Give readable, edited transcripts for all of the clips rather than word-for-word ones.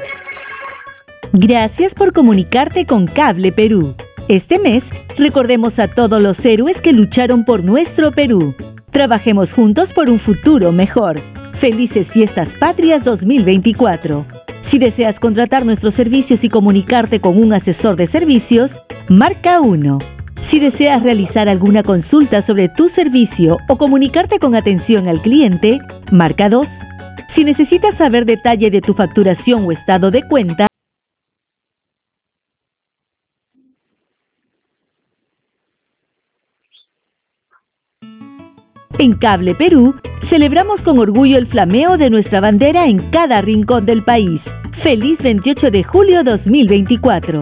Gracias por comunicarte con Cable Perú. Este mes, recordemos a todos los héroes que lucharon por nuestro Perú. Trabajemos juntos por un futuro mejor. Felices Fiestas Patrias 2024. Si deseas contratar nuestros servicios y comunicarte con un asesor de servicios, marca 1. Si deseas realizar alguna consulta sobre tu servicio o comunicarte con atención al cliente, marca 2. Si necesitas saber detalle de tu facturación o estado de cuenta, en Cable Perú, celebramos con orgullo el flameo de nuestra bandera en cada rincón del país. ¡Feliz 28 de julio 2024!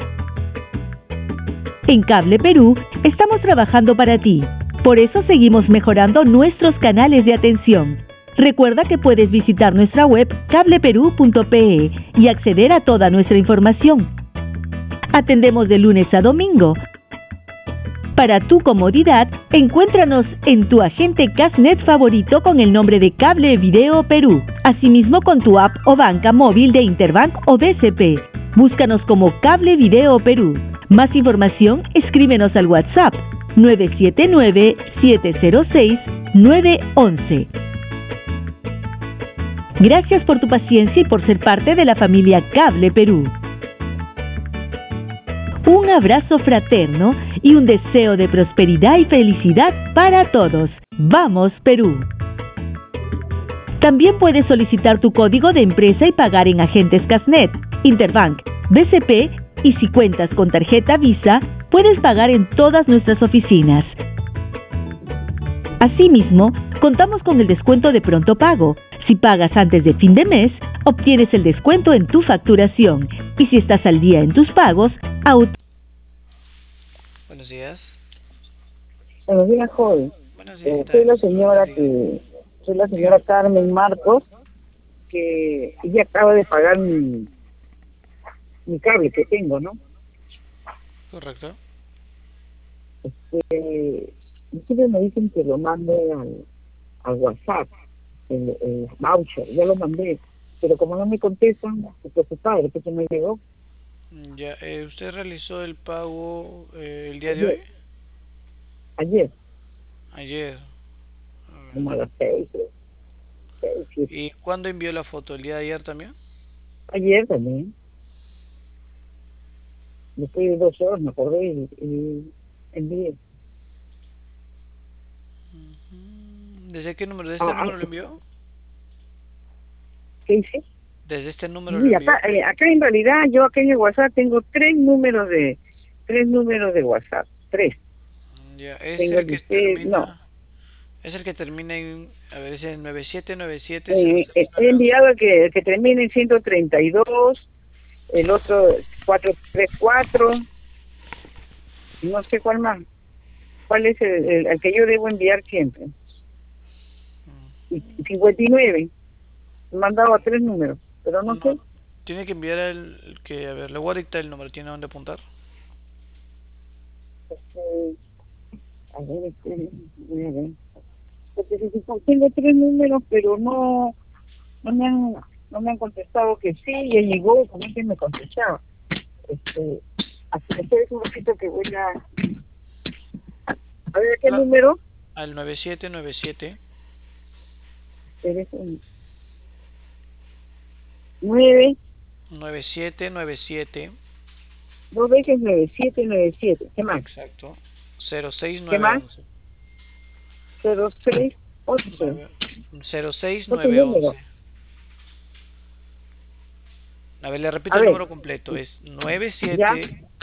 En Cable Perú, estamos trabajando para ti. Por eso seguimos mejorando nuestros canales de atención. Recuerda que puedes visitar nuestra web cableperú.pe y acceder a toda nuestra información. Atendemos de lunes a domingo. Para tu comodidad, encuéntranos en tu agente Cashnet favorito con el nombre de Cable Video Perú. Asimismo con tu app o banca móvil de Interbank o BCP. Búscanos como Cable Video Perú. Más información, escríbenos al WhatsApp 979-706-911. Gracias por tu paciencia y por ser parte de la familia Cable Perú. Un abrazo fraterno y un deseo de prosperidad y felicidad para todos. ¡Vamos, Perú! También puedes solicitar tu código de empresa y pagar en agentes Cashnet, Interbank, BCP y si cuentas con tarjeta Visa, puedes pagar en todas nuestras oficinas. Asimismo, contamos con el descuento de pronto pago. Si pagas antes de fin de mes, obtienes el descuento en tu facturación. Y si estás al día en tus pagos, Buenos días. Buenos días, joven. Buenos días. Soy la señora Carmen Marcos, que ella acaba de pagar mi cable que tengo, ¿no? Correcto. Ustedes me dicen que lo mande al WhatsApp, el voucher, ya lo mandé, pero como no me contestan, estoy preocupada, ¿de qué se me llegó? Ya, ¿usted realizó el pago el día de hoy? Ayer, Ayer. como a las 6, 7. ¿Y cuándo envió la foto? ¿El día de ayer también? Ayer también. Después de 2 horas me acordé y envié. ¿Desde qué número? ¿Desde este número lo envió? ¿Qué hice? ¿Desde este número lo Sí, envió? acá en realidad yo acá en el WhatsApp tengo tres números de WhatsApp, 3. Ya, es Tengo el el de que usted, no. termina... Es el que termina en... A ver, es el 9797 He enviado el que termina en 132, el otro 434, y no sé cuál más. ¿Cuál es el que yo debo enviar siempre? Y 59. He mandado a 3 números, pero no sé. No, tiene que enviar el que... A ver, le voy a dictar el número. ¿Tiene dónde apuntar? Este, a ver, voy a ver. Porque tengo 3 números, pero no me han contestado que sí, ya llegó, como que me contestaba. Así que es un poquito que voy a ver qué Claro. número. Al 9797. Eres un 9, 9797. 2 veces 9797. ¿Qué más? Exacto. ¿Qué más? 06911. 068. Otro 06911. número. A ver, le repito A el ver, número completo. Es ya,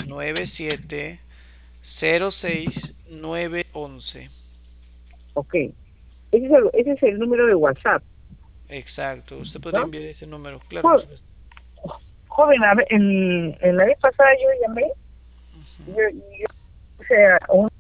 979706911. ok. Ese es el número de WhatsApp, Exacto. Usted podría ¿no? enviar ese número. Claro, por Jo- supuesto. Joven, a ver, en la vez pasada yo llamé, yo, o sea,